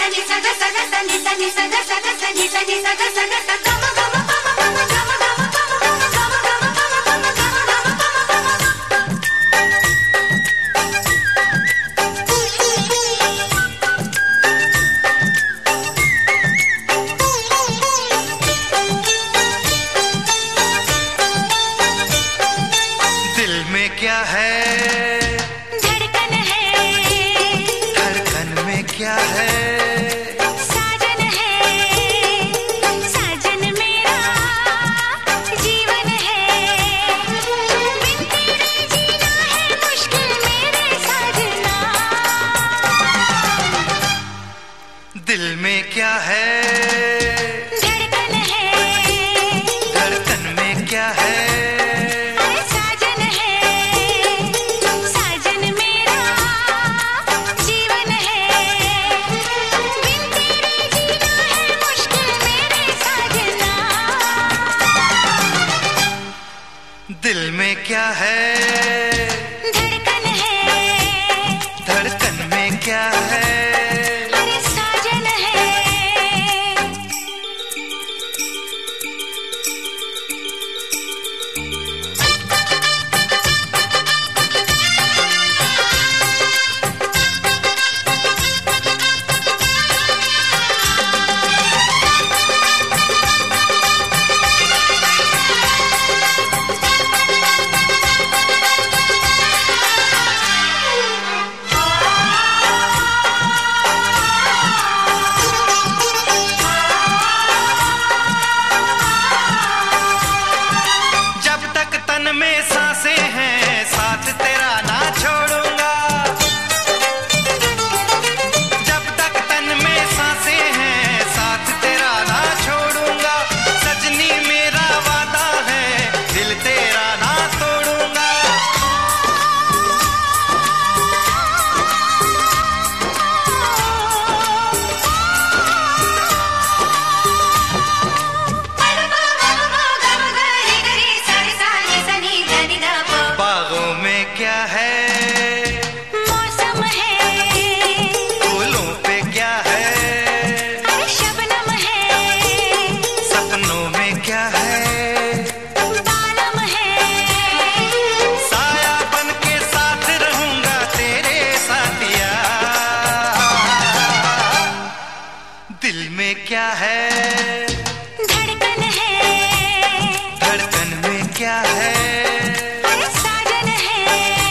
क्या है धड़कन है, धड़कन में क्या है साजन है, साजन मेरा जीवन है, बिन तेरे जीना है मुश्किल मेरे साजना। दिल में क्या है धड़कन है, धड़कन में क्या है दिल में क्या है धड़कन है, धड़कन में क्या है अरे साजन है। में सांसें हैं साथ तेरा ना छोड़ूंगा, जब तक तन में सांसें हैं साथ तेरा ना छोड़ूंगा, सजनी मेरा वादा है दिल तेरा ना तोड़ूंगा। बागों में क्या है मौसम है, फूलों पे क्या है शबनम है, सपनों में क्या है बालम है, साया बन के साथ रहूंगा तेरे साथिया। दिल में क्या है धड़कन है, धड़कन में क्या है साजन है।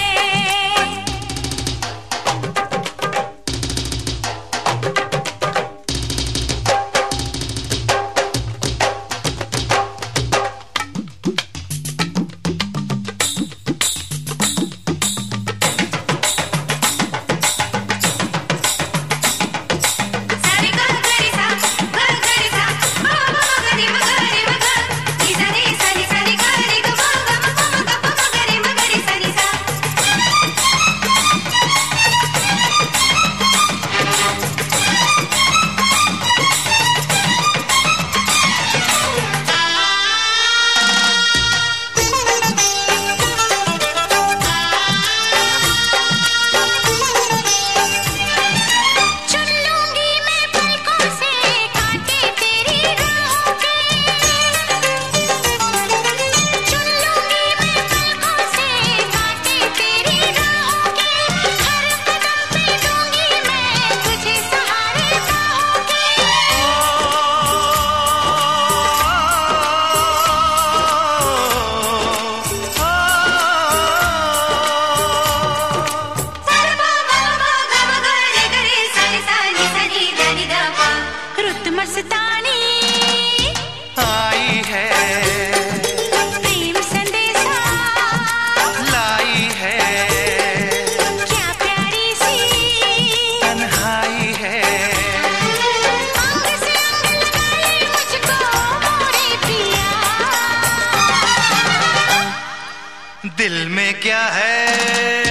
मस्तानी आई है, प्रेम संदेशा लाई है, क्या प्यारी सी तन्हाई है। अंग से अंग लगा ले मुझको मोरे पिया। दिल में क्या है